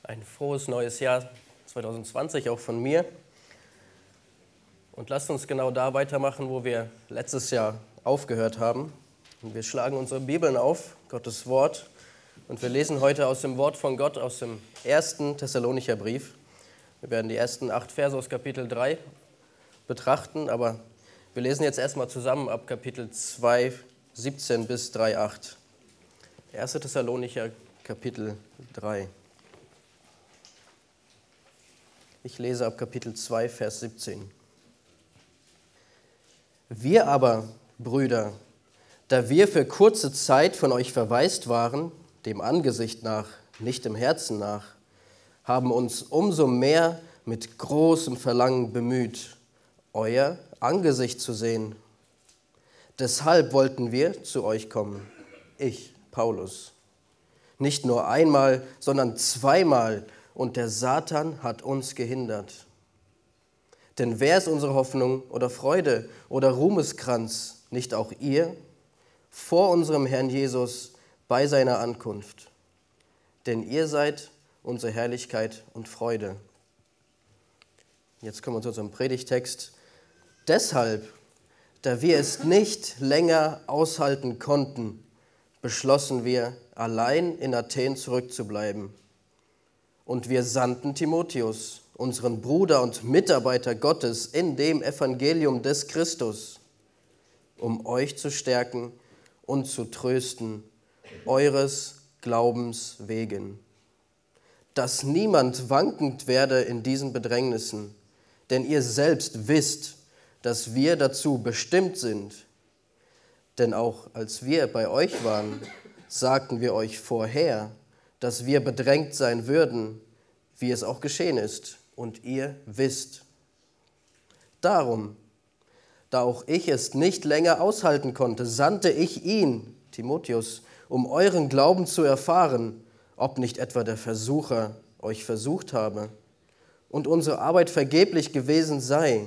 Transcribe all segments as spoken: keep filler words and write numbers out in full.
Ein frohes neues Jahr zwanzig zwanzig auch von mir. Und lasst uns genau da weitermachen, wo wir letztes Jahr aufgehört haben. Und wir schlagen unsere Bibeln auf, Gottes Wort. Und wir lesen heute aus dem Wort von Gott, aus dem ersten Thessalonicher Brief. Wir werden die ersten acht Verse aus Kapitel drei betrachten, aber wir lesen jetzt erstmal zusammen ab Kapitel zwei, siebzehn bis drei, acht. erster Thessalonicher, Kapitel drei. Ich lese ab Kapitel zwei, Vers siebzehn. Wir aber, Brüder, da wir für kurze Zeit von euch verwaist waren, dem Angesicht nach, nicht dem Herzen nach, haben uns umso mehr mit großem Verlangen bemüht, euer Angesicht zu sehen. Deshalb wollten wir zu euch kommen, ich, Paulus. Nicht nur einmal, sondern zweimal, und der Satan hat uns gehindert. Denn wer ist unsere Hoffnung oder Freude oder Ruhmeskranz, nicht auch ihr, vor unserem Herrn Jesus bei seiner Ankunft? Denn ihr seid unsere Herrlichkeit und Freude. Jetzt kommen wir zu unserem Predigtext. Deshalb, da wir es nicht länger aushalten konnten, beschlossen wir, allein in Athen zurückzubleiben. Und wir sandten Timotheus, unseren Bruder und Mitarbeiter Gottes in dem Evangelium des Christus, um euch zu stärken und zu trösten, eures Glaubens wegen. Dass niemand wankend werde in diesen Bedrängnissen, denn ihr selbst wisst, dass wir dazu bestimmt sind. Denn auch als wir bei euch waren, sagten wir euch vorher, dass wir bedrängt sein würden, wie es auch geschehen ist, und ihr wisst. Darum, da auch ich es nicht länger aushalten konnte, sandte ich ihn, Timotheus, um euren Glauben zu erfahren, ob nicht etwa der Versucher euch versucht habe und unsere Arbeit vergeblich gewesen sei.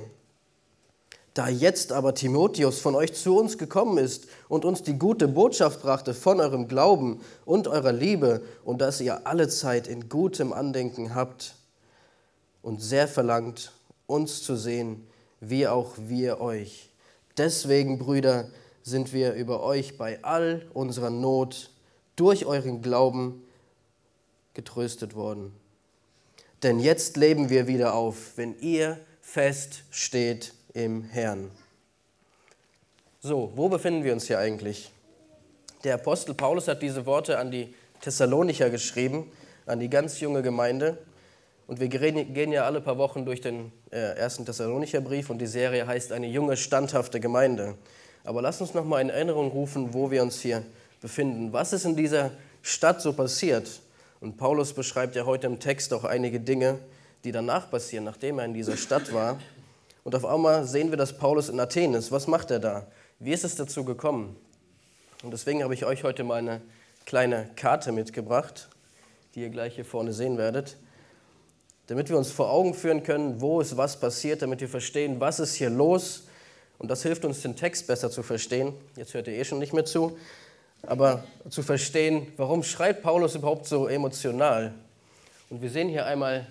Da jetzt aber Timotheus von euch zu uns gekommen ist und uns die gute Botschaft brachte von eurem Glauben und eurer Liebe und dass ihr allezeit in gutem Andenken habt und sehr verlangt, uns zu sehen, wie auch wir euch. Deswegen, Brüder, sind wir über euch bei all unserer Not durch euren Glauben getröstet worden. Denn jetzt leben wir wieder auf, wenn ihr fest steht im Herrn. So, wo befinden wir uns hier eigentlich? Der Apostel Paulus hat diese Worte an die Thessalonicher geschrieben, an die ganz junge Gemeinde. Und wir gehen ja alle paar Wochen durch den ersten Thessalonicher Brief und die Serie heißt eine junge, standhafte Gemeinde. Aber lasst uns noch mal in Erinnerung rufen, wo wir uns hier befinden. Was ist in dieser Stadt so passiert? Und Paulus beschreibt ja heute im Text auch einige Dinge, die danach passieren, nachdem er in dieser Stadt war. Und auf einmal sehen wir, dass Paulus in Athen ist. Was macht er da? Wie ist es dazu gekommen? Und deswegen habe ich euch heute mal eine kleine Karte mitgebracht, die ihr gleich hier vorne sehen werdet, damit wir uns vor Augen führen können, wo ist was passiert, damit wir verstehen, was ist hier los. Und das hilft uns, den Text besser zu verstehen. Jetzt hört ihr eh schon nicht mehr zu. Aber zu verstehen, warum schreibt Paulus überhaupt so emotional? Und wir sehen hier einmal,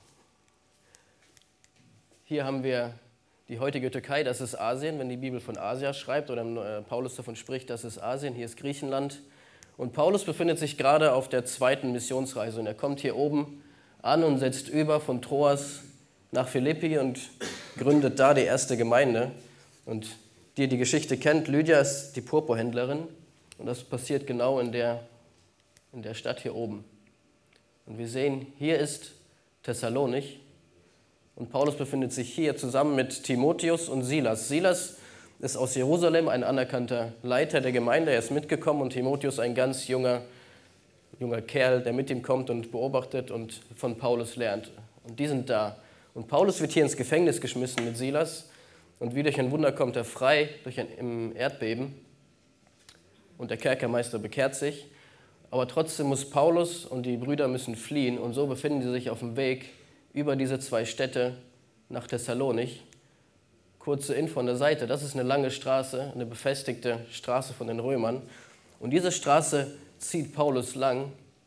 hier haben wir die heutige Türkei, das ist Asien, wenn die Bibel von Asia schreibt oder Paulus davon spricht, das ist Asien, hier ist Griechenland. Und Paulus befindet sich gerade auf der zweiten Missionsreise und er kommt hier oben an und setzt über von Troas nach Philippi und gründet da die erste Gemeinde. Und die, die Geschichte kennt, Lydia ist die Purpurhändlerin und das passiert genau in der, in der Stadt hier oben. Und wir sehen, hier ist Thessalonich. Und Paulus befindet sich hier zusammen mit Timotheus und Silas. Silas ist aus Jerusalem ein anerkannter Leiter der Gemeinde. Er ist mitgekommen und Timotheus ein ganz junger, junger Kerl, der mit ihm kommt und beobachtet und von Paulus lernt. Und die sind da. Und Paulus wird hier ins Gefängnis geschmissen mit Silas. Und wie durch ein Wunder kommt er frei durch ein im Erdbeben. Und der Kerkermeister bekehrt sich. Aber trotzdem muss Paulus und die Brüder müssen fliehen. Und so befinden sie sich auf dem Weg über diese zwei Städte nach Thessalonich. Kurze Info an der Seite, das ist eine lange Straße, eine befestigte Straße von den Römern. Und diese Straße zieht Paulus lang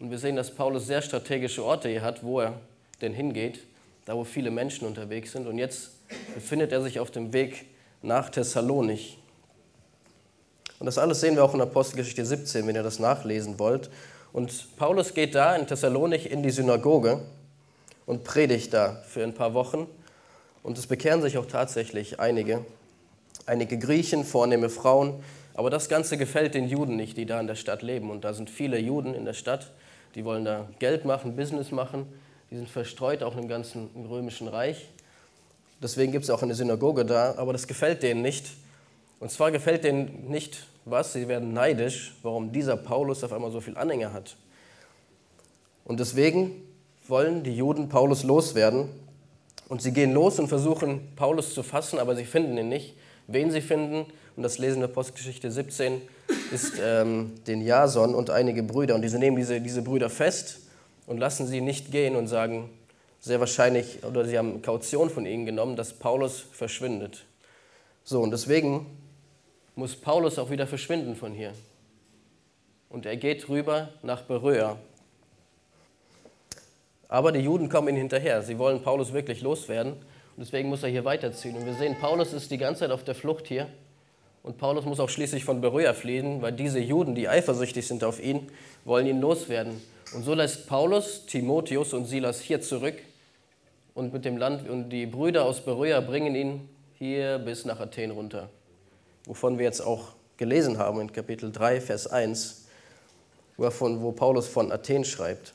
Und wir sehen, dass Paulus sehr strategische Orte hier hat, wo er denn hingeht, da wo viele Menschen unterwegs sind. Und jetzt befindet er sich auf dem Weg nach Thessalonich. Und das alles sehen wir auch in Apostelgeschichte siebzehn, wenn ihr das nachlesen wollt. Und Paulus geht da in Thessalonich in die Synagoge und predigt da für ein paar Wochen. Und es bekehren sich auch tatsächlich einige, einige Griechen, vornehme Frauen. Aber das Ganze gefällt den Juden nicht, die da in der Stadt leben. Und da sind viele Juden in der Stadt, die wollen da Geld machen, Business machen. Die sind verstreut auch im ganzen römischen Reich. Deswegen gibt es auch eine Synagoge da, aber das gefällt denen nicht. Und zwar gefällt denen nicht was, sie werden neidisch, warum dieser Paulus auf einmal so viel Anhänger hat. Und deswegen wollen die Juden Paulus loswerden. Und sie gehen los und versuchen, Paulus zu fassen, aber sie finden ihn nicht. Wen sie finden, und das lesen wir in Apostelgeschichte siebzehn, ist ähm, den Jason und einige Brüder. Und diese nehmen diese, diese Brüder fest und lassen sie nicht gehen und sagen, sehr wahrscheinlich, oder sie haben Kaution von ihnen genommen, dass Paulus verschwindet. So, und deswegen muss Paulus auch wieder verschwinden von hier. Und er geht rüber nach Beröa. Aber die Juden kommen ihm hinterher. Sie wollen Paulus wirklich loswerden. Und deswegen muss er hier weiterziehen. Und wir sehen, Paulus ist die ganze Zeit auf der Flucht hier. Und Paulus muss auch schließlich von Beröa fliehen, weil diese Juden, die eifersüchtig sind auf ihn, wollen ihn loswerden. Und so lässt Paulus Timotheus und Silas hier zurück. Und mit dem Land und die Brüder aus Beröa bringen ihn hier bis nach Athen runter. Wovon wir jetzt auch gelesen haben in Kapitel drei, Vers eins, wo, von, wo Paulus von Athen schreibt.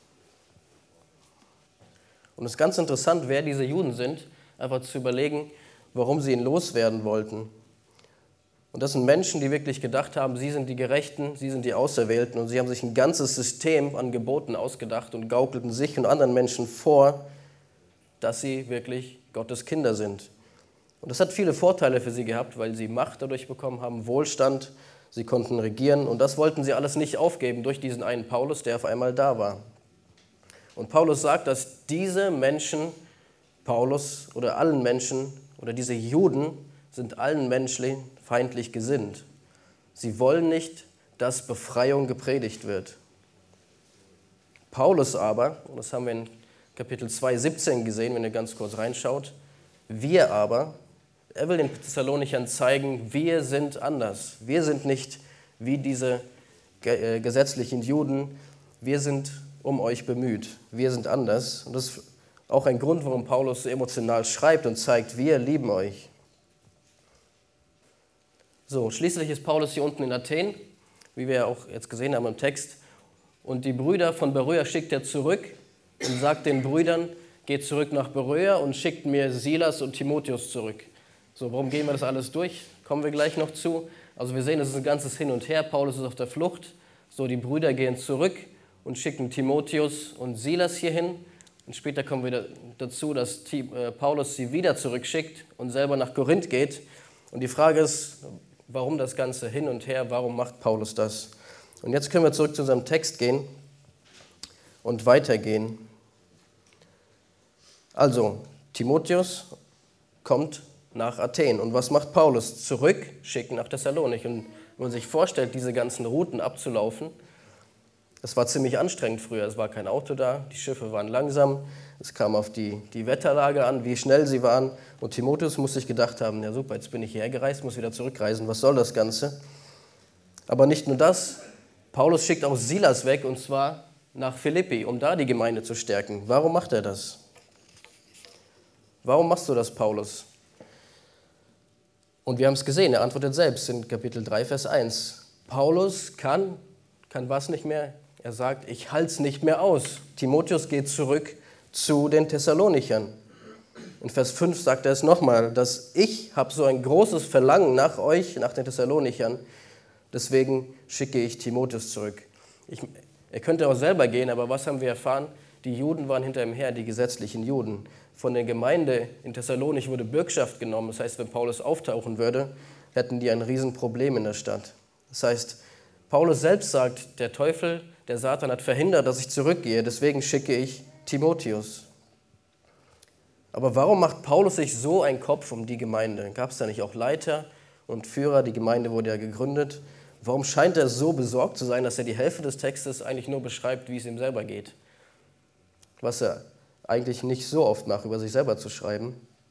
Und es ist ganz interessant, wer diese Juden sind, einfach zu überlegen, warum sie ihn loswerden wollten. Und das sind Menschen, die wirklich gedacht haben, sie sind die Gerechten, sie sind die Auserwählten und sie haben sich ein ganzes System an Geboten ausgedacht und gaukelten sich und anderen Menschen vor, dass sie wirklich Gottes Kinder sind. Und das hat viele Vorteile für sie gehabt, weil sie Macht dadurch bekommen haben, Wohlstand, sie konnten regieren und das wollten sie alles nicht aufgeben durch diesen einen Paulus, der auf einmal da war. Und Paulus sagt, dass diese Menschen, Paulus oder allen Menschen oder diese Juden sind allen Menschen feindlich gesinnt. Sie wollen nicht, dass Befreiung gepredigt wird. Paulus aber, und das haben wir in Kapitel zwei, siebzehn gesehen, wenn ihr ganz kurz reinschaut, wir aber, er will den Thessalonichern zeigen, wir sind anders. Wir sind nicht wie diese gesetzlichen Juden, wir sind um euch bemüht. Wir sind anders. Und das ist auch ein Grund, warum Paulus so emotional schreibt und zeigt, wir lieben euch. So, schließlich ist Paulus hier unten in Athen, wie wir auch jetzt gesehen haben im Text. Und die Brüder von Beröa schickt er zurück und sagt den Brüdern, geht zurück nach Beröa und schickt mir Silas und Timotheus zurück. So, warum gehen wir das alles durch? Kommen wir gleich noch zu. Also wir sehen, es ist ein ganzes Hin und Her. Paulus ist auf der Flucht. So, die Brüder gehen zurück und schicken Timotheus und Silas hierhin. Und später kommen wir dazu, dass Paulus sie wieder zurückschickt und selber nach Korinth geht. Und die Frage ist, warum das Ganze hin und her? Warum macht Paulus das? Und jetzt können wir zurück zu unserem Text gehen und weitergehen. Also, Timotheus kommt nach Athen. Und was macht Paulus? Zurückschicken nach Thessalonich. Und wenn man sich vorstellt, diese ganzen Routen abzulaufen, es war ziemlich anstrengend früher. Es war kein Auto da, die Schiffe waren langsam, es kam auf die, die Wetterlage an, wie schnell sie waren. Und Timotheus muss sich gedacht haben, ja super, jetzt bin ich hierher gereist, muss wieder zurückreisen, was soll das Ganze? Aber nicht nur das, Paulus schickt auch Silas weg, und zwar nach Philippi, um da die Gemeinde zu stärken. Warum macht er das? Warum machst du das, Paulus? Und wir haben es gesehen, er antwortet selbst in Kapitel drei, Vers eins. Paulus kann, kann was nicht mehr? Er sagt, ich halte es nicht mehr aus. Timotheus geht zurück zu den Thessalonichern. In Vers fünf sagt er es nochmal, dass ich habe so ein großes Verlangen nach euch, nach den Thessalonichern, deswegen schicke ich Timotheus zurück. Ich, er könnte auch selber gehen, aber was haben wir erfahren? Die Juden waren hinter ihm her, die gesetzlichen Juden. Von der Gemeinde in Thessalonich wurde Bürgschaft genommen. Das heißt, wenn Paulus auftauchen würde, hätten die ein Riesenproblem in der Stadt. Das heißt, Paulus selbst sagt, der Teufel, der Satan hat verhindert, dass ich zurückgehe, deswegen schicke ich Timotheus. Aber warum macht Paulus sich so einen Kopf um die Gemeinde? Gab es da nicht auch Leiter und Führer? Die Gemeinde wurde ja gegründet. Warum scheint er so besorgt zu sein, dass er die Hälfte des Textes eigentlich nur beschreibt, wie es ihm selber geht? Was er eigentlich nicht so oft macht, über sich selber zu schreiben.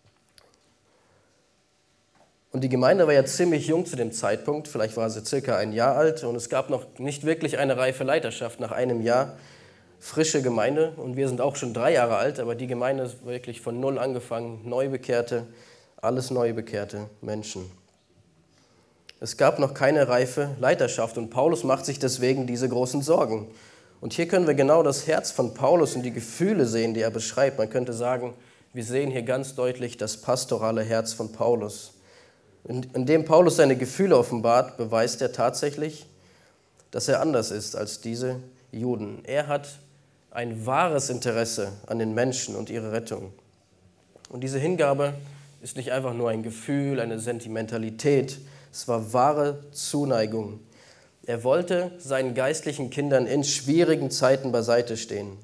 Und die Gemeinde war ja ziemlich jung zu dem Zeitpunkt, vielleicht war sie circa ein Jahr alt und es gab noch nicht wirklich eine reife Leiterschaft nach einem Jahr. Frische Gemeinde und wir sind auch schon drei Jahre alt, aber die Gemeinde ist wirklich von null angefangen, Neubekehrte, alles Neubekehrte Menschen. Es gab noch keine reife Leiterschaft und Paulus macht sich deswegen diese großen Sorgen. Und hier können wir genau das Herz von Paulus und die Gefühle sehen, die er beschreibt. Man könnte sagen, wir sehen hier ganz deutlich das pastorale Herz von Paulus. Indem Paulus seine Gefühle offenbart, beweist er tatsächlich, dass er anders ist als diese Juden. Er hat ein wahres Interesse an den Menschen und ihre Rettung. Und diese Hingabe ist nicht einfach nur ein Gefühl, eine Sentimentalität, es war wahre Zuneigung. Er wollte seinen geistlichen Kindern in schwierigen Zeiten beiseite stehen.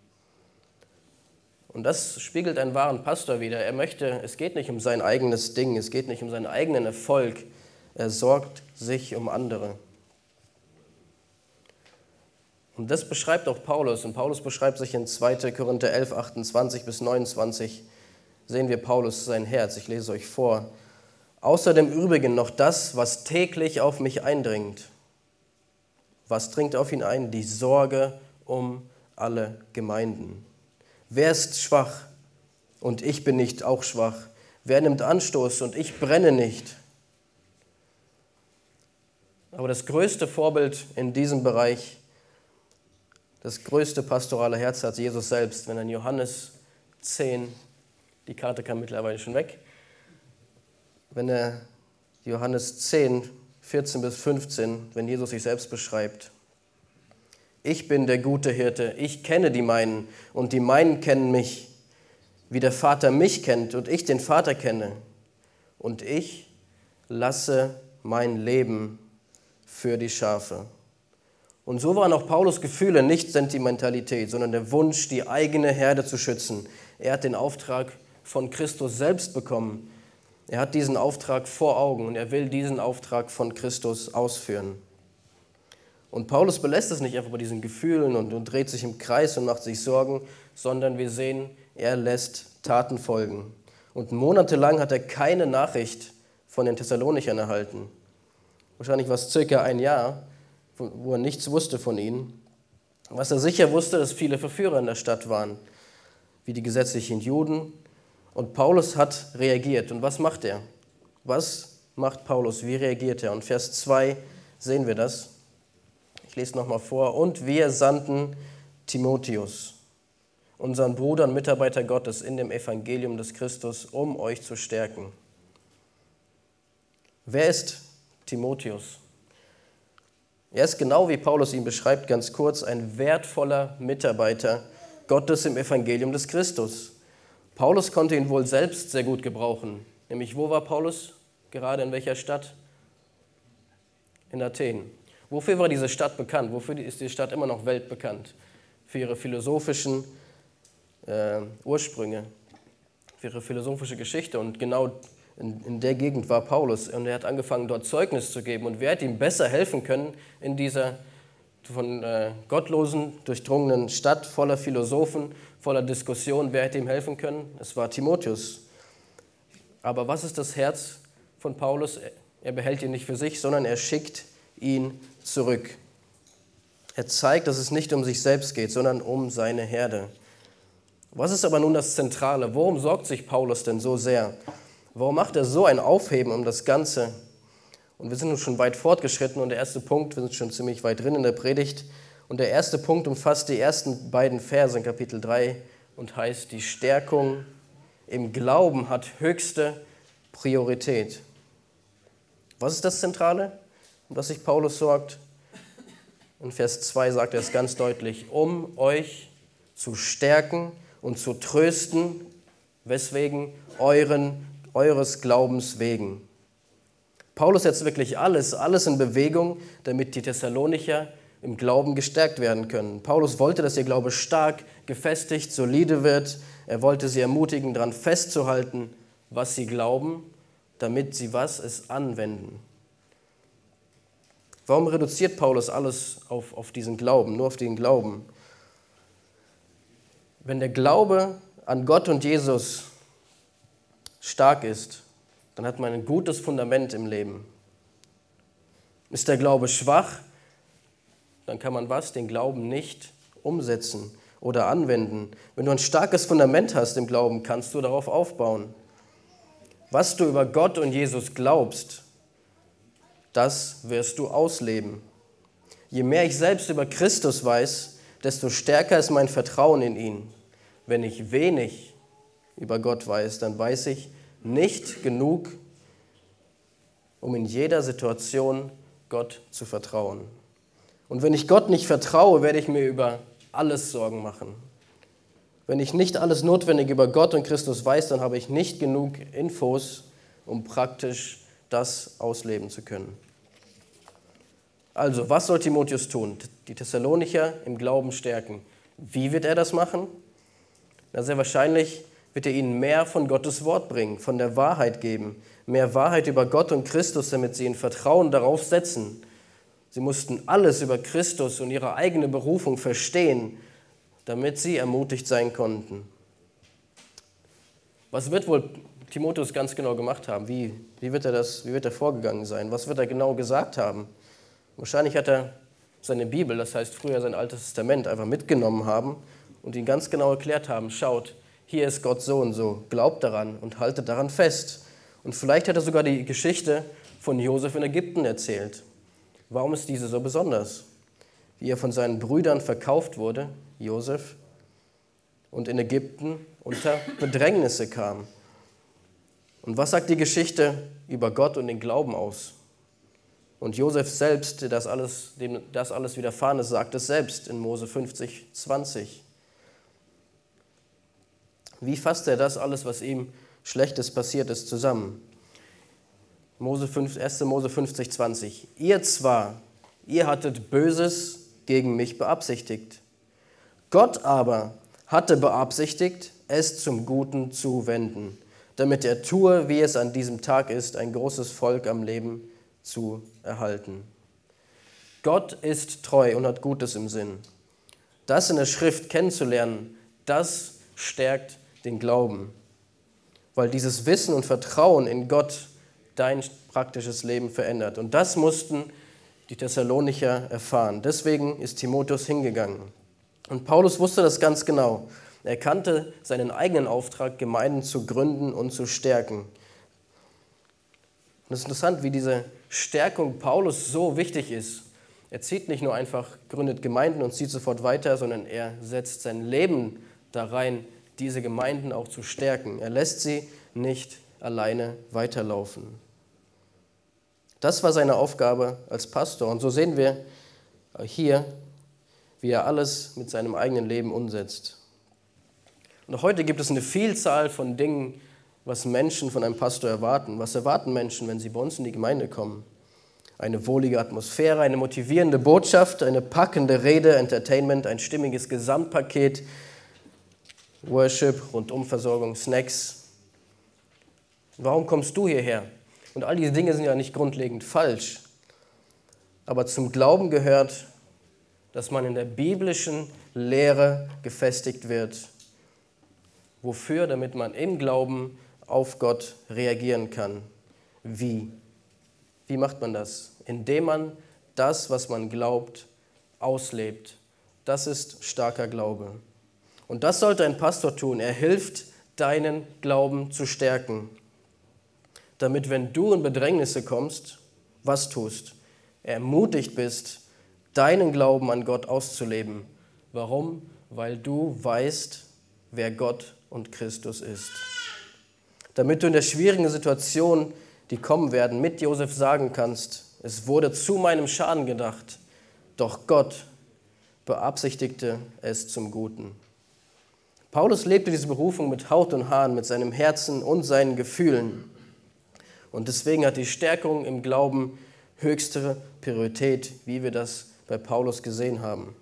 Und das spiegelt einen wahren Pastor wider. Er möchte, es geht nicht um sein eigenes Ding, es geht nicht um seinen eigenen Erfolg. Er sorgt sich um andere. Und das beschreibt auch Paulus. Und Paulus beschreibt sich in zweiter Korinther elf, achtundzwanzig bis neunundzwanzig. Sehen wir Paulus sein Herz. Ich lese es euch vor. Außer dem Übrigen noch das, was täglich auf mich eindringt. Was dringt auf ihn ein? Die Sorge um alle Gemeinden. Wer ist schwach und ich bin nicht auch schwach? Wer nimmt Anstoß und ich brenne nicht? Aber das größte Vorbild in diesem Bereich, das größte pastorale Herz hat Jesus selbst, wenn er in Johannes zehn, die Karte kam mittlerweile schon weg, wenn er Johannes zehn, vierzehn bis fünfzehn, wenn Jesus sich selbst beschreibt. Ich bin der gute Hirte, ich kenne die meinen und die meinen kennen mich, wie der Vater mich kennt und ich den Vater kenne. Und ich lasse mein Leben für die Schafe. Und so waren auch Paulus' Gefühle nicht Sentimentalität, sondern der Wunsch, die eigene Herde zu schützen. Er hat den Auftrag von Christus selbst bekommen. Er hat diesen Auftrag vor Augen und er will diesen Auftrag von Christus ausführen. Und Paulus belässt es nicht einfach bei diesen Gefühlen und, und dreht sich im Kreis und macht sich Sorgen, sondern wir sehen, er lässt Taten folgen. Und monatelang hat er keine Nachricht von den Thessalonichern erhalten. Wahrscheinlich war es circa ein Jahr, wo er nichts wusste von ihnen. Was er sicher wusste, dass viele Verführer in der Stadt waren, wie die gesetzlichen Juden. Und Paulus hat reagiert. Und was macht er? Was macht Paulus? Wie reagiert er? Und Vers zwei sehen wir das. Ich lese nochmal vor. Und wir sandten Timotheus, unseren Bruder und Mitarbeiter Gottes in dem Evangelium des Christus, um euch zu stärken. Wer ist Timotheus? Er ist genau wie Paulus ihn beschreibt, ganz kurz, ein wertvoller Mitarbeiter Gottes im Evangelium des Christus. Paulus konnte ihn wohl selbst sehr gut gebrauchen. Nämlich, wo war Paulus? Gerade in welcher Stadt? In Athen. Wofür war diese Stadt bekannt? Wofür ist die Stadt immer noch weltbekannt? Für ihre philosophischen äh, Ursprünge, für ihre philosophische Geschichte. Und genau in, in der Gegend war Paulus. Und er hat angefangen, dort Zeugnis zu geben. Und wer hätte ihm besser helfen können in dieser von äh, gottlosen, durchdrungenen Stadt voller Philosophen, voller Diskussionen? Wer hätte ihm helfen können? Es war Timotheus. Aber was ist das Herz von Paulus? Er behält ihn nicht für sich, sondern er schickt ihn zurück. Er zeigt, dass es nicht um sich selbst geht, sondern um seine Herde. Was ist aber nun das Zentrale? Worum sorgt sich Paulus denn so sehr? Warum macht er so ein Aufheben um das Ganze? Und wir sind nun schon weit fortgeschritten und der erste Punkt, wir sind schon ziemlich weit drin in der Predigt, und der erste Punkt umfasst die ersten beiden Verse in Kapitel drei und heißt, die Stärkung im Glauben hat höchste Priorität. Was ist das Zentrale, um das sich Paulus sorgt? In Vers zwei sagt er es ganz deutlich, um euch zu stärken und zu trösten, weswegen euren, eures Glaubens wegen. Paulus setzt wirklich alles, alles in Bewegung, damit die Thessalonicher im Glauben gestärkt werden können. Paulus wollte, dass ihr Glaube stark, gefestigt, solide wird. Er wollte sie ermutigen, daran festzuhalten, was sie glauben, damit sie was es anwenden. Warum reduziert Paulus alles auf, auf diesen Glauben, nur auf den Glauben? Wenn der Glaube an Gott und Jesus stark ist, dann hat man ein gutes Fundament im Leben. Ist der Glaube schwach, dann kann man was? Den Glauben nicht umsetzen oder anwenden. Wenn du ein starkes Fundament hast im Glauben, kannst du darauf aufbauen. Was du über Gott und Jesus glaubst, das wirst du ausleben. Je mehr ich selbst über Christus weiß, desto stärker ist mein Vertrauen in ihn. Wenn ich wenig über Gott weiß, dann weiß ich nicht genug, um in jeder Situation Gott zu vertrauen. Und wenn ich Gott nicht vertraue, werde ich mir über alles Sorgen machen. Wenn ich nicht alles Notwendige über Gott und Christus weiß, dann habe ich nicht genug Infos, um praktisch das ausleben zu können. Also, was soll Timotheus tun? Die Thessalonicher im Glauben stärken. Wie wird er das machen? Na, sehr wahrscheinlich wird er ihnen mehr von Gottes Wort bringen, von der Wahrheit geben, mehr Wahrheit über Gott und Christus, damit sie in Vertrauen darauf setzen. Sie mussten alles über Christus und ihre eigene Berufung verstehen, damit sie ermutigt sein konnten. Was wird wohl Timotheus ganz genau gemacht haben? Wie, wie, wird er das, wie wird er vorgegangen sein? Was wird er genau gesagt haben? Wahrscheinlich hat er seine Bibel, das heißt früher sein Altes Testament, einfach mitgenommen haben und ihn ganz genau erklärt haben, schaut, hier ist Gott so und so, glaubt daran und haltet daran fest. Und vielleicht hat er sogar die Geschichte von Josef in Ägypten erzählt. Warum ist diese so besonders? Wie er von seinen Brüdern verkauft wurde, Josef, und in Ägypten unter Bedrängnisse kam. Und was sagt die Geschichte über Gott und den Glauben aus? Und Josef selbst, der das alles, dem das alles widerfahren ist, sagt es selbst in Mose fünfzig, zwanzig. Wie fasst er das alles, was ihm Schlechtes passiert ist, zusammen? Mose fünf, erster Mose fünfzig, zwanzig. Ihr zwar, ihr hattet Böses gegen mich beabsichtigt. Gott aber hatte beabsichtigt, es zum Guten zu wenden, damit er tue, wie es an diesem Tag ist, ein großes Volk am Leben zu erhalten. Gott ist treu und hat Gutes im Sinn. Das in der Schrift kennenzulernen, das stärkt den Glauben, weil dieses Wissen und Vertrauen in Gott dein praktisches Leben verändert. Und das mussten die Thessalonicher erfahren. Deswegen ist Timotheus hingegangen. Und Paulus wusste das ganz genau. Er kannte seinen eigenen Auftrag, Gemeinden zu gründen und zu stärken. Und es ist interessant, wie diese Stärkung Paulus so wichtig ist. Er zieht nicht nur einfach, gründet Gemeinden und zieht sofort weiter, sondern er setzt sein Leben da rein, diese Gemeinden auch zu stärken. Er lässt sie nicht alleine weiterlaufen. Das war seine Aufgabe als Pastor. Und so sehen wir hier, wie er alles mit seinem eigenen Leben umsetzt. Und auch heute gibt es eine Vielzahl von Dingen, was Menschen von einem Pastor erwarten. Was erwarten Menschen, wenn sie bei uns in die Gemeinde kommen? Eine wohlige Atmosphäre, eine motivierende Botschaft, eine packende Rede, Entertainment, ein stimmiges Gesamtpaket, Worship, Rundumversorgung, Snacks. Warum kommst du hierher? Und all diese Dinge sind ja nicht grundlegend falsch. Aber zum Glauben gehört, dass man in der biblischen Lehre gefestigt wird. Wofür? Damit man im Glauben auf Gott reagieren kann. Wie? Wie macht man das? Indem man das, was man glaubt, auslebt. Das ist starker Glaube. Und das sollte ein Pastor tun. Er hilft, deinen Glauben zu stärken. Damit, wenn du in Bedrängnisse kommst, was tust? Ermutigt bist, deinen Glauben an Gott auszuleben. Warum? Weil du weißt, wer Gott und Christus ist. Damit du in der schwierigen Situation, die kommen werden, mit Josef sagen kannst, es wurde zu meinem Schaden gedacht, doch Gott beabsichtigte es zum Guten. Paulus lebte diese Berufung mit Haut und Haaren, mit seinem Herzen und seinen Gefühlen. Und deswegen hat die Stärkung im Glauben höchste Priorität, wie wir das bei Paulus gesehen haben.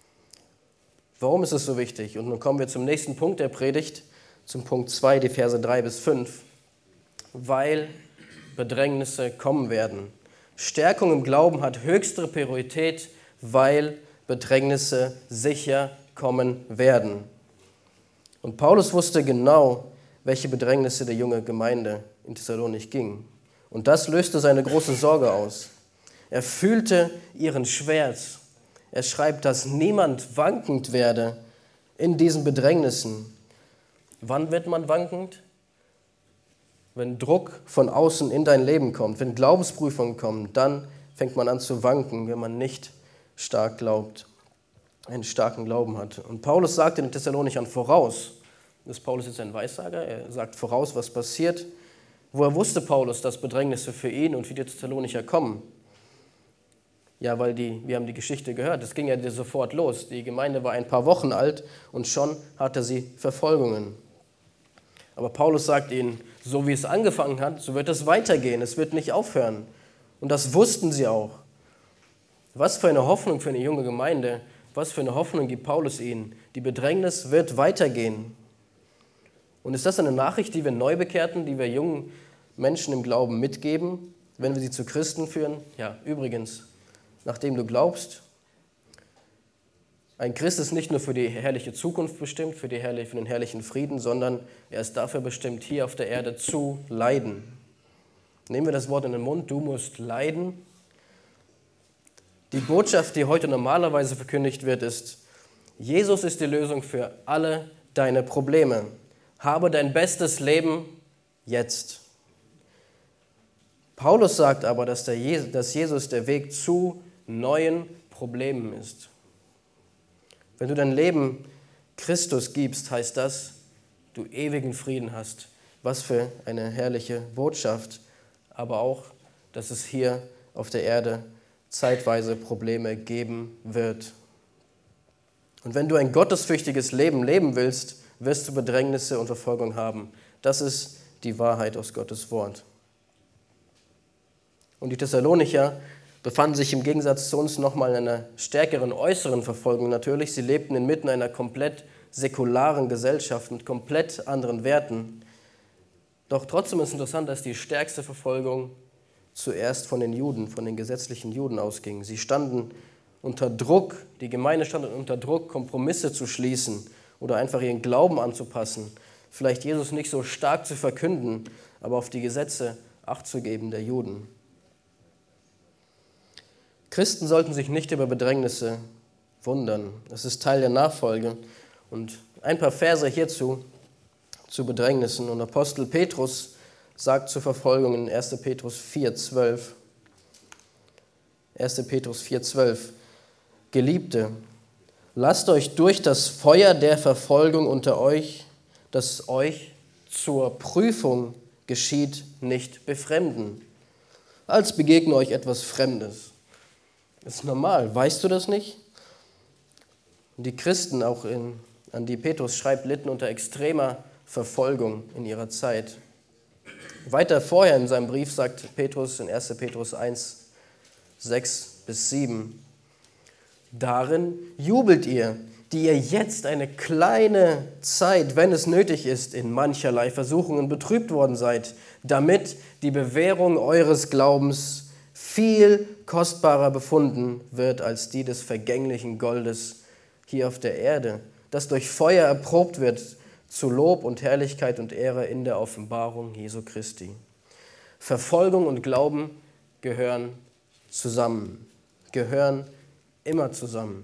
Warum ist es so wichtig? Und nun kommen wir zum nächsten Punkt der Predigt, zum Punkt zwei, die Verse drei bis fünf. Weil Bedrängnisse kommen werden. Stärkung im Glauben hat höchste Priorität, weil Bedrängnisse sicher kommen werden. Und Paulus wusste genau, welche Bedrängnisse der junge Gemeinde in Thessalonich ging. Und das löste seine große Sorge aus. Er fühlte ihren Schmerz. Er schreibt, dass niemand wankend werde in diesen Bedrängnissen. Wann wird man wankend? Wenn Druck von außen in dein Leben kommt, wenn Glaubensprüfungen kommen, dann fängt man an zu wanken, wenn man nicht stark glaubt, einen starken Glauben hat. Und Paulus sagt den Thessalonichern voraus, das ist Paulus jetzt ein Weissager, er sagt voraus, was passiert. Woher wusste Paulus, dass Bedrängnisse für ihn und für die Thessalonicher kommen? Ja, weil die, wir haben die Geschichte gehört, es ging ja sofort los. Die Gemeinde war ein paar Wochen alt und schon hatte sie Verfolgungen. Aber Paulus sagt ihnen, so wie es angefangen hat, so wird es weitergehen, es wird nicht aufhören. Und das wussten sie auch. Was für eine Hoffnung für eine junge Gemeinde, was für eine Hoffnung gibt Paulus ihnen. Die Bedrängnis wird weitergehen. Und ist das eine Nachricht, die wir Neubekehrten, die wir jungen Menschen im Glauben mitgeben, wenn wir sie zu Christen führen? Ja, übrigens, nachdem du glaubst, ein Christ ist nicht nur für die herrliche Zukunft bestimmt, für, die herrliche, für den herrlichen Frieden, sondern er ist dafür bestimmt, hier auf der Erde zu leiden. Nehmen wir das Wort in den Mund, du musst leiden. Die Botschaft, die heute normalerweise verkündigt wird, ist, Jesus ist die Lösung für alle deine Probleme. Habe dein bestes Leben jetzt. Paulus sagt aber, dass, der Je- dass Jesus der Weg zu neuen Problemen ist. Wenn du dein Leben Christus gibst, heißt das, du ewigen Frieden hast. Was für eine herrliche Botschaft. Aber auch, dass es hier auf der Erde zeitweise Probleme geben wird. Und wenn du ein gottesfürchtiges Leben leben willst, wirst du Bedrängnisse und Verfolgung haben. Das ist die Wahrheit aus Gottes Wort. Und die Thessalonicher befanden sich im Gegensatz zu uns nochmal in einer stärkeren äußeren Verfolgung natürlich. Sie lebten inmitten einer komplett säkularen Gesellschaft mit komplett anderen Werten. Doch trotzdem ist interessant, dass die stärkste Verfolgung zuerst von den Juden, von den gesetzlichen Juden ausging. Sie standen unter Druck, die Gemeinde stand unter Druck, Kompromisse zu schließen oder einfach ihren Glauben anzupassen. Vielleicht Jesus nicht so stark zu verkünden, aber auf die Gesetze Acht zu geben der Juden. Christen sollten sich nicht über Bedrängnisse wundern. Das ist Teil der Nachfolge. Und ein paar Verse hierzu, zu Bedrängnissen. Und Apostel Petrus sagt zur Verfolgung in erster Petrus vier zwölf. erster Petrus vier zwölf. Geliebte, lasst euch durch das Feuer der Verfolgung unter euch, das euch zur Prüfung geschieht, nicht befremden, als begegne euch etwas Fremdes. Das ist normal, weißt du das nicht? Die Christen, auch in, an die Petrus schreibt, litten unter extremer Verfolgung in ihrer Zeit. Weiter vorher in seinem Brief sagt Petrus in erster Petrus eins, sechs bis sieben, darin jubelt ihr, die ihr jetzt eine kleine Zeit, wenn es nötig ist, in mancherlei Versuchungen betrübt worden seid, damit die Bewährung eures Glaubens viel kostbarer befunden wird als die des vergänglichen Goldes hier auf der Erde, das durch Feuer erprobt wird zu Lob und Herrlichkeit und Ehre in der Offenbarung Jesu Christi. Verfolgung und Glauben gehören zusammen, gehören immer zusammen.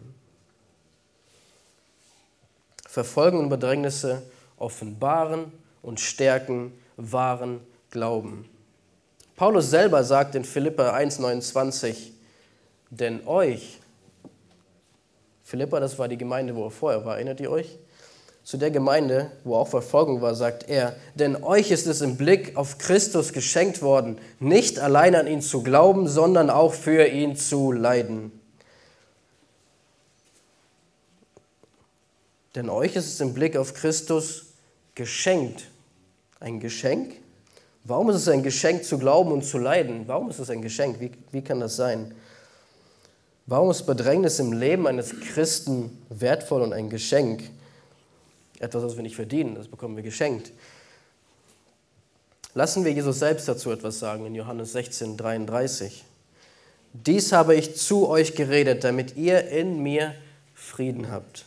Verfolgung und Bedrängnisse offenbaren und stärken wahren Glauben. Paulus selber sagt in Philipper eins neunundzwanzig, denn euch, Philippa, das war die Gemeinde, wo er vorher war, erinnert ihr euch? Zu der Gemeinde, wo auch Verfolgung war, sagt er, denn euch ist es im Blick auf Christus geschenkt worden, nicht allein an ihn zu glauben, sondern auch für ihn zu leiden. Denn euch ist es im Blick auf Christus geschenkt. Ein Geschenk? Warum ist es ein Geschenk zu glauben und zu leiden? Warum ist es ein Geschenk? Wie, wie kann das sein? Warum ist Bedrängnis im Leben eines Christen wertvoll und ein Geschenk? Etwas, was wir nicht verdienen, das bekommen wir geschenkt. Lassen wir Jesus selbst dazu etwas sagen in Johannes sechzehn dreiunddreißig. Dies habe ich zu euch geredet, damit ihr in mir Frieden habt.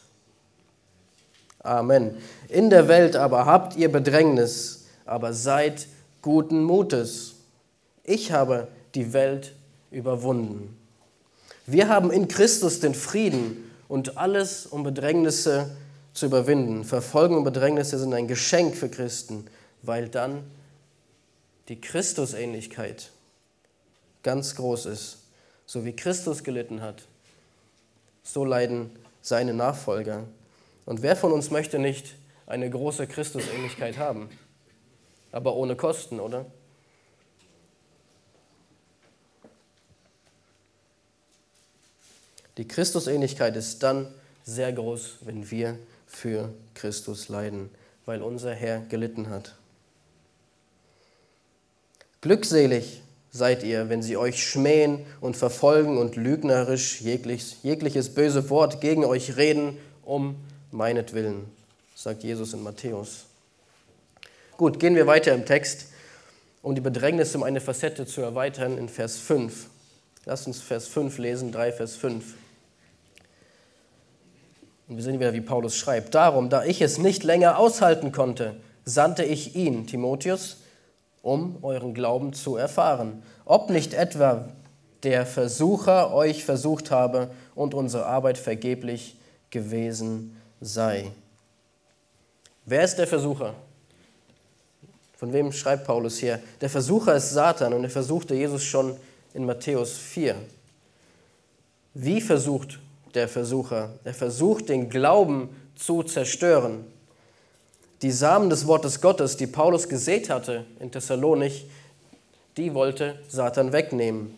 Amen. In der Welt aber habt ihr Bedrängnis, aber seid guten Mutes. Ich habe die Welt überwunden. Wir haben in Christus den Frieden und alles, um Bedrängnisse zu überwinden. Verfolgung und Bedrängnisse sind ein Geschenk für Christen, weil dann die Christusähnlichkeit ganz groß ist. So wie Christus gelitten hat, so leiden seine Nachfolger. Und wer von uns möchte nicht eine große Christusähnlichkeit haben? Aber ohne Kosten, oder? Die Christusähnlichkeit ist dann sehr groß, wenn wir für Christus leiden, weil unser Herr gelitten hat. Glückselig seid ihr, wenn sie euch schmähen und verfolgen und lügnerisch jeglich, jegliches böse Wort gegen euch reden, um meinetwillen, sagt Jesus in Matthäus. Gut, gehen wir weiter im Text, um die Bedrängnisse um eine Facette zu erweitern in Vers fünf. Lasst uns Vers fünf lesen, drei Vers fünf. Und wir sehen wieder, wie Paulus schreibt. Darum, da ich es nicht länger aushalten konnte, sandte ich ihn, Timotheus, um euren Glauben zu erfahren. Ob nicht etwa der Versucher euch versucht habe und unsere Arbeit vergeblich gewesen sei. Wer ist der Versucher? Von wem schreibt Paulus hier? Der Versucher ist Satan und er versuchte Jesus schon in Matthäus vier. Wie versucht der Versucher? Er versucht, den Glauben zu zerstören. Die Samen des Wortes Gottes, die Paulus gesät hatte in Thessalonich, die wollte Satan wegnehmen.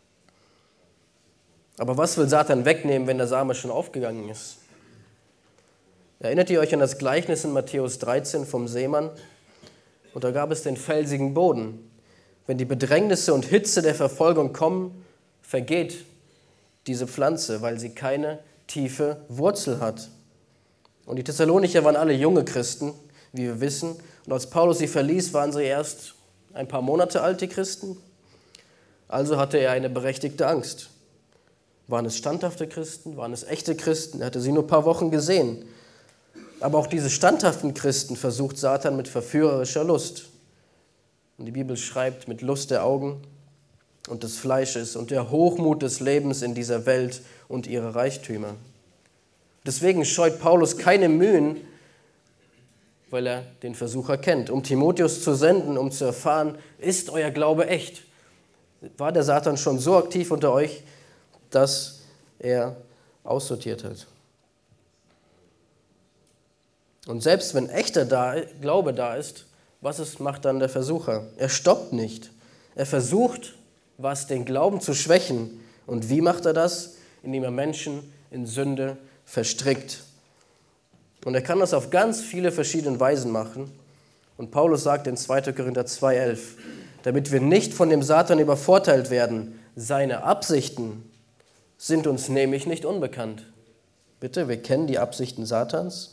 Aber was will Satan wegnehmen, wenn der Same schon aufgegangen ist? Erinnert ihr euch an das Gleichnis in Matthäus dreizehn vom Seemann? Und da gab es den felsigen Boden. Wenn die Bedrängnisse und Hitze der Verfolgung kommen, vergeht diese Pflanze, weil sie keine tiefe Wurzel hat. Und die Thessalonicher waren alle junge Christen, wie wir wissen. Und als Paulus sie verließ, waren sie erst ein paar Monate alt, die Christen. Also hatte er eine berechtigte Angst. Waren es standhafte Christen? Waren es echte Christen? Er hatte sie nur ein paar Wochen gesehen. Aber auch diese standhaften Christen versucht Satan mit verführerischer Lust. Und die Bibel schreibt, mit Lust der Augen und des Fleisches und der Hochmut des Lebens in dieser Welt und ihre Reichtümer. Deswegen scheut Paulus keine Mühen, weil er den Versucher kennt, um Timotheus zu senden, um zu erfahren, ist euer Glaube echt? War der Satan schon so aktiv unter euch, dass er aussortiert hat? Und selbst wenn echter da, Glaube da ist, was ist, macht dann der Versucher? Er stoppt nicht. Er versucht, was den Glauben zu schwächen. Und wie macht er das? Indem er Menschen in Sünde verstrickt. Und er kann das auf ganz viele verschiedene Weisen machen. Und Paulus sagt in zweiter Korinther zwei elf, damit wir nicht von dem Satan übervorteilt werden. Seine Absichten sind uns nämlich nicht unbekannt. Bitte, wir kennen die Absichten Satans.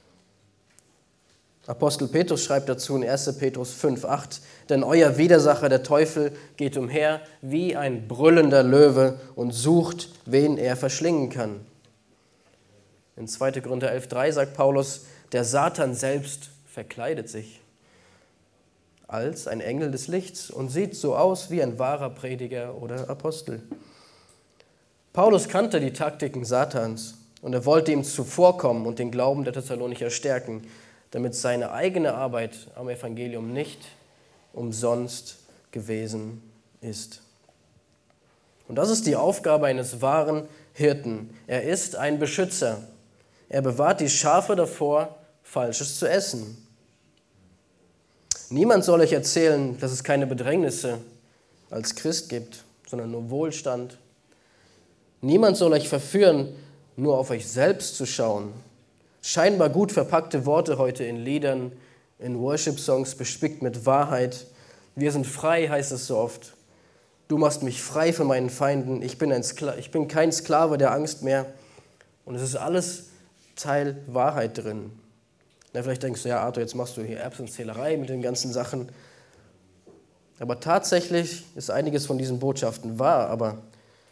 Apostel Petrus schreibt dazu in erster Petrus fünf acht, denn euer Widersacher, der Teufel, geht umher wie ein brüllender Löwe und sucht, wen er verschlingen kann. In zweiter Korinther elf drei sagt Paulus, der Satan selbst verkleidet sich als ein Engel des Lichts und sieht so aus wie ein wahrer Prediger oder Apostel. Paulus kannte die Taktiken Satans und er wollte ihm zuvorkommen und den Glauben der Thessalonicher stärken, damit seine eigene Arbeit am Evangelium nicht umsonst gewesen ist. Und das ist die Aufgabe eines wahren Hirten. Er ist ein Beschützer. Er bewahrt die Schafe davor, Falsches zu essen. Niemand soll euch erzählen, dass es keine Bedrängnisse als Christ gibt, sondern nur Wohlstand. Niemand soll euch verführen, nur auf euch selbst zu schauen. Scheinbar gut verpackte Worte heute in Liedern, in Worship-Songs, bespickt mit Wahrheit. Wir sind frei, heißt es so oft. Du machst mich frei von meinen Feinden. Ich bin, ein Skla- ich bin kein Sklave der Angst mehr. Und es ist alles Teil Wahrheit drin. Na, vielleicht denkst du, ja Arthur, jetzt machst du hier Erbsenzählerei mit den ganzen Sachen. Aber tatsächlich ist einiges von diesen Botschaften wahr. Aber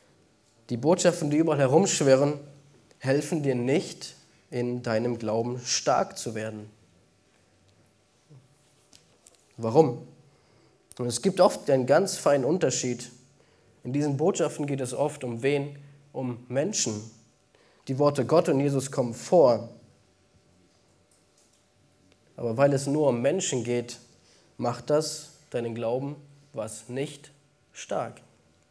Die Botschaften, die überall herumschwirren, helfen dir nicht, in deinem Glauben stark zu werden. Warum? Und es gibt oft einen ganz feinen Unterschied. In diesen Botschaften geht es oft um wen? Um Menschen. Die Worte Gott und Jesus kommen vor. Aber weil es nur um Menschen geht, macht das deinen Glauben was nicht stark.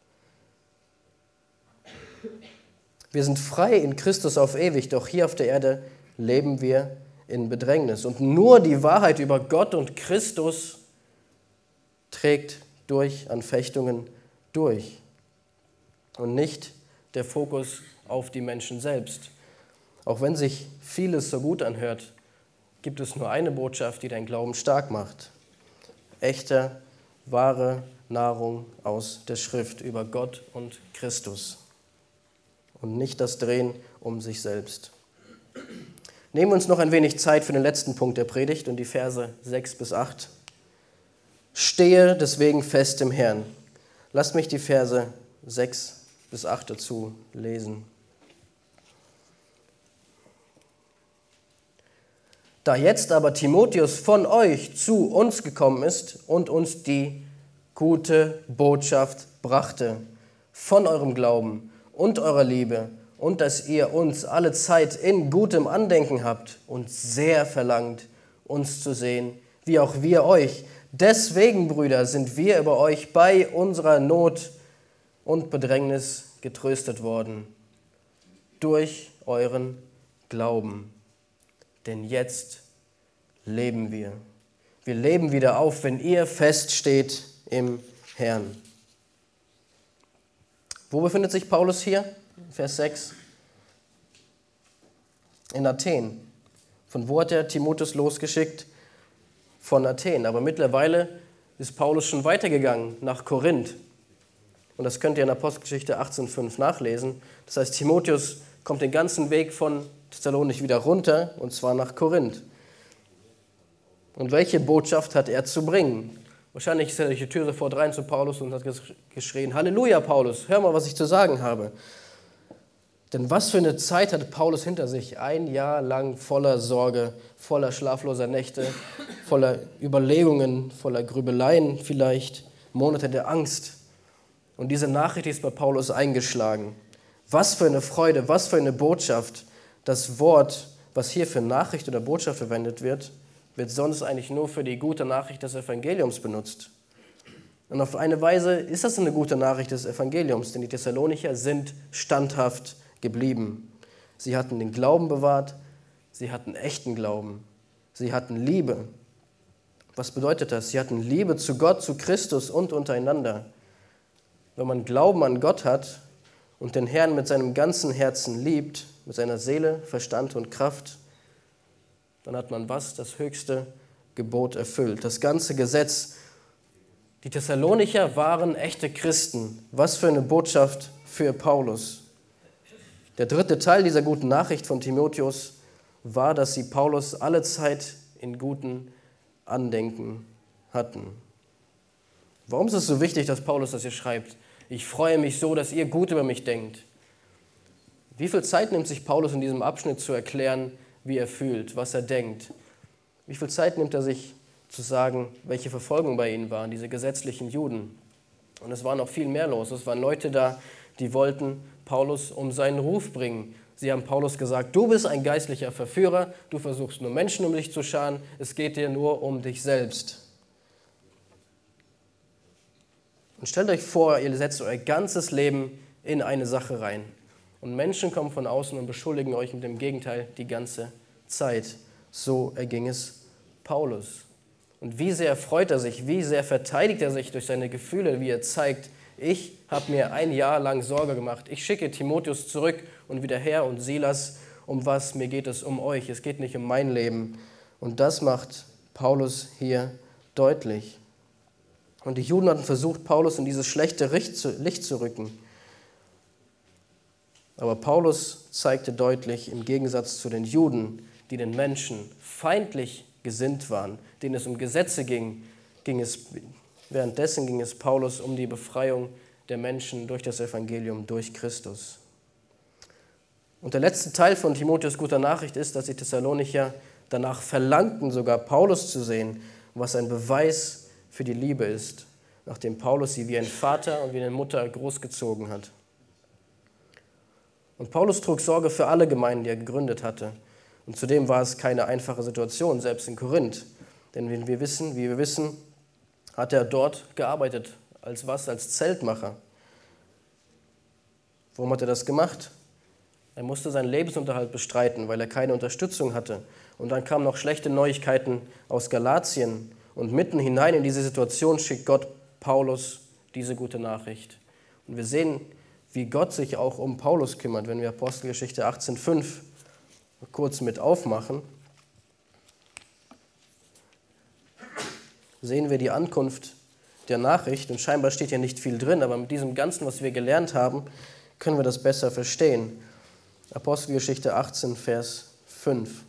Wir sind frei in Christus auf ewig, doch hier auf der Erde leben wir in Bedrängnis. Und nur die Wahrheit über Gott und Christus trägt durch Anfechtungen durch. Und nicht der Fokus auf die Menschen selbst. Auch wenn sich vieles so gut anhört, gibt es nur eine Botschaft, die deinen Glauben stark macht. Echte, wahre Nahrung aus der Schrift über Gott und Christus. Und nicht das Drehen um sich selbst. Nehmen wir uns noch ein wenig Zeit für den letzten Punkt der Predigt und die Verse sechs bis acht. Stehe deswegen fest im Herrn. Lasst mich die Verse sechs bis acht dazu lesen. Da jetzt aber Timotheus von euch zu uns gekommen ist und uns die gute Botschaft brachte von eurem Glauben und eurer Liebe und dass ihr uns alle Zeit in gutem Andenken habt und sehr verlangt, uns zu sehen, wie auch wir euch. Deswegen, Brüder, sind wir über euch bei unserer Not und Bedrängnis getröstet worden, durch euren Glauben. Denn jetzt leben wir. Wir leben wieder auf, wenn ihr feststeht im Herrn. Wo befindet sich Paulus hier? Vers sechs. In Athen. Von wo hat er Timotheus losgeschickt? Von Athen. Aber mittlerweile ist Paulus schon weitergegangen nach Korinth. Und das könnt ihr in Apostelgeschichte achtzehn fünf nachlesen. Das heißt, Timotheus kommt den ganzen Weg von Thessalonich wieder runter, und zwar nach Korinth. Und welche Botschaft hat er zu bringen? Wahrscheinlich ist er durch die Tür sofort rein zu Paulus und hat geschrien, Halleluja, Paulus, hör mal, was ich zu sagen habe. Denn was für eine Zeit hat Paulus hinter sich? Ein Jahr lang voller Sorge, voller schlafloser Nächte, voller Überlegungen, voller Grübeleien vielleicht, Monate der Angst. Und diese Nachricht ist bei Paulus eingeschlagen. Was für eine Freude, was für eine Botschaft. Das Wort, was hier für Nachricht oder Botschaft verwendet wird, wird sonst eigentlich nur für die gute Nachricht des Evangeliums benutzt. Und auf eine Weise ist das eine gute Nachricht des Evangeliums, denn die Thessalonicher sind standhaft geblieben. Sie hatten den Glauben bewahrt, sie hatten echten Glauben, sie hatten Liebe. Was bedeutet das? Sie hatten Liebe zu Gott, zu Christus und untereinander. Wenn man Glauben an Gott hat und den Herrn mit seinem ganzen Herzen liebt, mit seiner Seele, Verstand und Kraft, dann hat man was? Das höchste Gebot erfüllt. Das ganze Gesetz. Die Thessalonicher waren echte Christen. Was für eine Botschaft für Paulus. Der dritte Teil dieser guten Nachricht von Timotheus war, dass sie Paulus alle Zeit in guten Andenken hatten. Warum ist es so wichtig, dass Paulus das hier schreibt? Ich freue mich so, dass ihr gut über mich denkt. Wie viel Zeit nimmt sich Paulus in diesem Abschnitt zu erklären, wie er fühlt, was er denkt? Wie viel Zeit nimmt er sich zu sagen, welche Verfolgung bei ihnen waren, diese gesetzlichen Juden? Und es war noch viel mehr los. Es waren Leute da, die wollten Paulus um seinen Ruf bringen. Sie haben Paulus gesagt, du bist ein geistlicher Verführer, du versuchst nur Menschen um dich zu scharen, es geht dir nur um dich selbst. Und stellt euch vor, ihr setzt euer ganzes Leben in eine Sache rein. Und Menschen kommen von außen und beschuldigen euch mit dem Gegenteil die ganze Zeit. So erging es Paulus. Und wie sehr freut er sich, wie sehr verteidigt er sich durch seine Gefühle, wie er zeigt, ich habe mir ein Jahr lang Sorge gemacht. Ich schicke Timotheus zurück und wieder her und Silas, um was? Mir geht es um euch. Es geht nicht um mein Leben. Und das macht Paulus hier deutlich. Und die Juden hatten versucht, Paulus in dieses schlechte Licht zu rücken. Aber Paulus zeigte deutlich, im Gegensatz zu den Juden, die den Menschen feindlich gesinnt waren, denen es um Gesetze ging, ging es, währenddessen ging es Paulus um die Befreiung der Menschen durch das Evangelium, durch Christus. Und der letzte Teil von Timotheus' guter Nachricht ist, dass die Thessalonicher danach verlangten, sogar Paulus zu sehen, was ein Beweis für die Liebe ist, nachdem Paulus sie wie ein Vater und wie eine Mutter großgezogen hat. Und Paulus trug Sorge für alle Gemeinden, die er gegründet hatte. Und zudem war es keine einfache Situation, selbst in Korinth. Denn wie wir wissen, wie wir wissen, hat er dort gearbeitet. Als was? Als Zeltmacher. Warum hat er das gemacht? Er musste seinen Lebensunterhalt bestreiten, weil er keine Unterstützung hatte. Und dann kamen noch schlechte Neuigkeiten aus Galatien. Und mitten hinein in diese Situation schickt Gott Paulus diese gute Nachricht. Und wir sehen, wie Gott sich auch um Paulus kümmert, wenn wir Apostelgeschichte achtzehn fünf kurz mit aufmachen. Sehen wir die Ankunft der Nachricht. Und scheinbar steht hier nicht viel drin, aber mit diesem Ganzen, was wir gelernt haben, können wir das besser verstehen. Apostelgeschichte achtzehn, Vers fünf.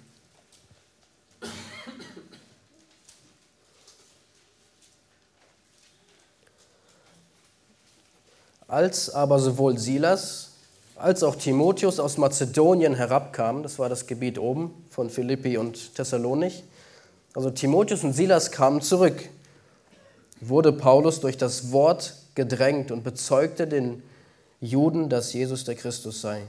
Als aber sowohl Silas als auch Timotheus aus Mazedonien herabkamen, das war das Gebiet oben von Philippi und Thessalonich, also Timotheus und Silas kamen zurück, wurde Paulus durch das Wort gedrängt und bezeugte den Juden, dass Jesus der Christus sei.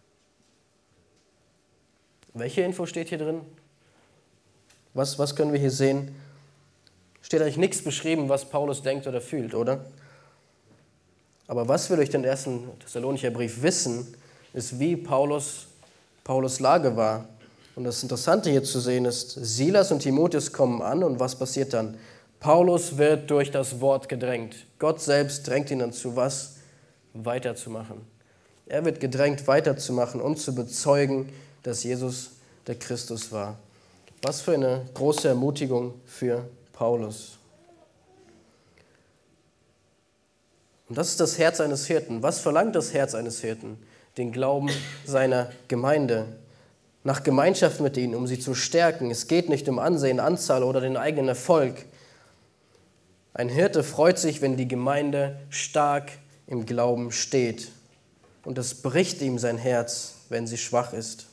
Welche Info steht hier drin? Was, was können wir hier sehen? Steht eigentlich nichts beschrieben, was Paulus denkt oder fühlt, oder? Aber was wir durch den ersten Thessalonicher Brief wissen, ist, wie Paulus, Paulus Lage war. Und das Interessante hier zu sehen ist, Silas und Timotheus kommen an und was passiert dann? Paulus wird durch das Wort gedrängt. Gott selbst drängt ihn dazu, was? Weiterzumachen. Er wird gedrängt, weiterzumachen und zu bezeugen, dass Jesus der Christus war. Was für eine große Ermutigung für Paulus. Und das ist das Herz eines Hirten. Was verlangt das Herz eines Hirten? Den Glauben seiner Gemeinde. Nach Gemeinschaft mit ihnen, um sie zu stärken. Es geht nicht um Ansehen, Anzahl oder den eigenen Erfolg. Ein Hirte freut sich, wenn die Gemeinde stark im Glauben steht. Und es bricht ihm sein Herz, wenn sie schwach ist.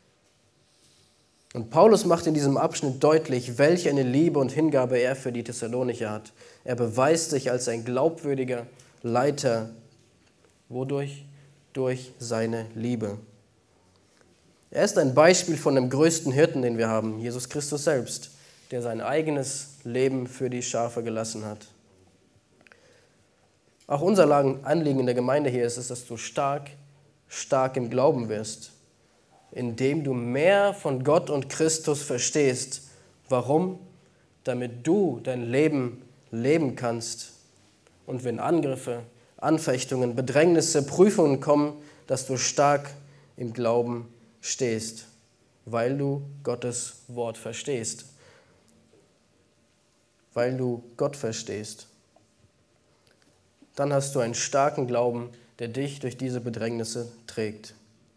Und Paulus macht in diesem Abschnitt deutlich, welche eine Liebe und Hingabe er für die Thessalonicher hat. Er beweist sich als ein glaubwürdiger Leiter. Wodurch? Durch seine Liebe. Er ist ein Beispiel von dem größten Hirten, den wir haben, Jesus Christus selbst, der sein eigenes Leben für die Schafe gelassen hat. Auch unser Anliegen in der Gemeinde hier ist es, dass du stark, stark im Glauben wirst, indem du mehr von Gott und Christus verstehst. Warum? Damit du dein Leben leben kannst. Und wenn Angriffe, Anfechtungen, Bedrängnisse, Prüfungen kommen, dass du stark im Glauben stehst, weil du Gottes Wort verstehst. Weil du Gott verstehst. Dann hast du einen starken Glauben, der dich durch diese Bedrängnisse trägt.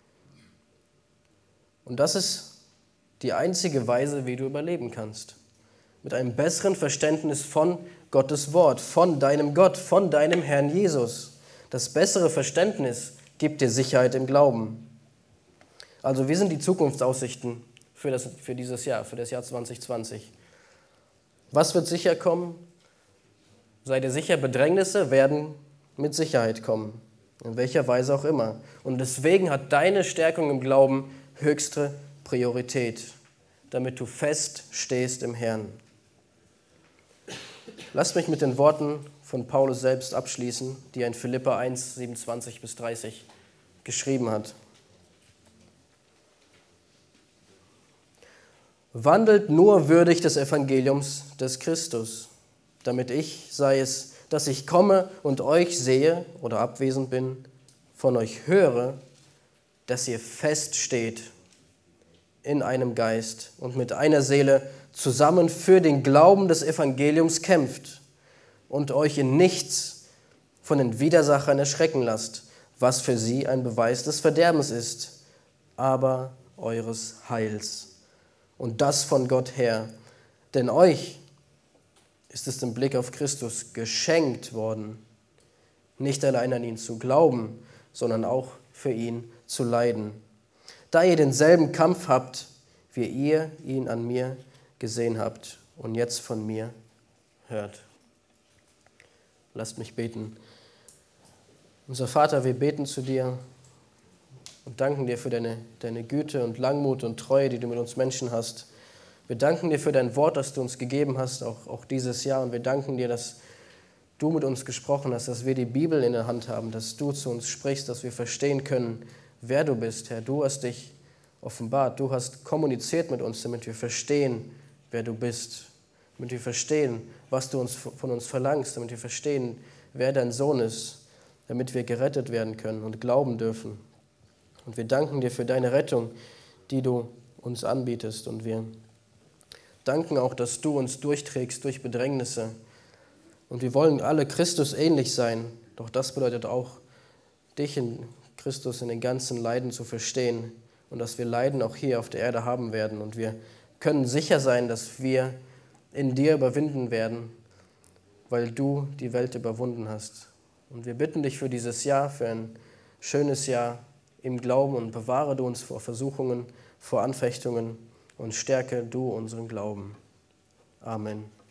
Und das ist die einzige Weise, wie du überleben kannst. Mit einem besseren Verständnis von Gottes Wort, von deinem Gott, von deinem Herrn Jesus. Das bessere Verständnis gibt dir Sicherheit im Glauben. Also wie sind die Zukunftsaussichten für, das, für dieses Jahr, für das Jahr zwanzig zwanzig? Was wird sicher kommen? Sei dir sicher, Bedrängnisse werden mit Sicherheit kommen. In welcher Weise auch immer. Und deswegen hat deine Stärkung im Glauben höchste Priorität, damit du fest stehst im Herrn. Lasst mich mit den Worten von Paulus selbst abschließen, die er in Philipper eins, siebenundzwanzig bis dreißig geschrieben hat. Wandelt nur würdig des Evangeliums des Christus, damit ich, sei es, dass ich komme und euch sehe oder abwesend bin, von euch höre, dass ihr feststeht in einem Geist und mit einer Seele zusammen für den Glauben des Evangeliums kämpft und euch in nichts von den Widersachern erschrecken lasst, was für sie ein Beweis des Verderbens ist, aber eures Heils. Und das von Gott her. Denn euch ist es im Blick auf Christus geschenkt worden, nicht allein an ihn zu glauben, sondern auch für ihn zu leiden. Da ihr denselben Kampf habt, wie ihr ihn an mir gesehen habt und jetzt von mir hört. Lasst mich beten. Unser Vater, wir beten zu dir und danken dir für deine, deine Güte und Langmut und Treue, die du mit uns Menschen hast. Wir danken dir für dein Wort, das du uns gegeben hast, auch, auch dieses Jahr. Und wir danken dir, dass du mit uns gesprochen hast, dass wir die Bibel in der Hand haben, dass du zu uns sprichst, dass wir verstehen können, wer du bist, Herr. Du hast dich offenbart, du hast kommuniziert mit uns, damit wir verstehen, wer du bist, damit wir verstehen, was du uns, von uns verlangst, damit wir verstehen, wer dein Sohn ist, damit wir gerettet werden können und glauben dürfen. Und wir danken dir für deine Rettung, die du uns anbietest. Und wir danken auch, dass du uns durchträgst durch Bedrängnisse. Und wir wollen alle Christus ähnlich sein, doch das bedeutet auch, dich in Christus in den ganzen Leiden zu verstehen und dass wir Leiden auch hier auf der Erde haben werden. Und wir können sicher sein, dass wir in dir überwinden werden, weil du die Welt überwunden hast. Und wir bitten dich für dieses Jahr, für ein schönes Jahr im Glauben und bewahre du uns vor Versuchungen, vor Anfechtungen und stärke du unseren Glauben. Amen.